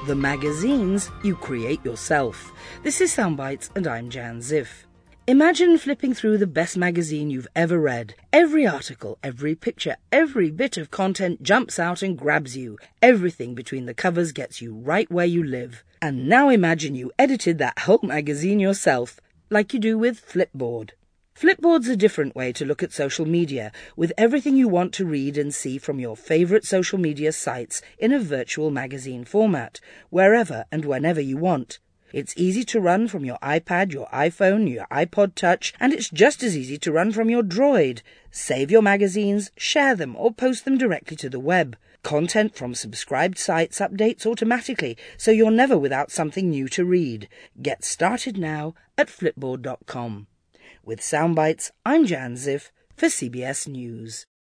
the magazines you create yourself. This is Soundbites and I'm Jan Ziff. Imagine flipping through the best magazine you've ever read. Every article, every picture, every bit of content jumps out and grabs you. Everything between the covers gets you right where you live. And now imagine you edited that whole magazine yourself, like you do with Flipboard. Flipboard's a different way to look at social media, with everything you want to read and see from your favourite social media sites in a virtual magazine format, wherever and whenever you want. It's easy to run from your iPad, your iPhone, your iPod Touch, and it's just as easy to run from your Droid. Save your magazines, share them, or post them directly to the web. Content from subscribed sites updates automatically, so you're never without something new to read. Get started now at flipboard.com. With Soundbites, I'm Jan Ziff for CBS News.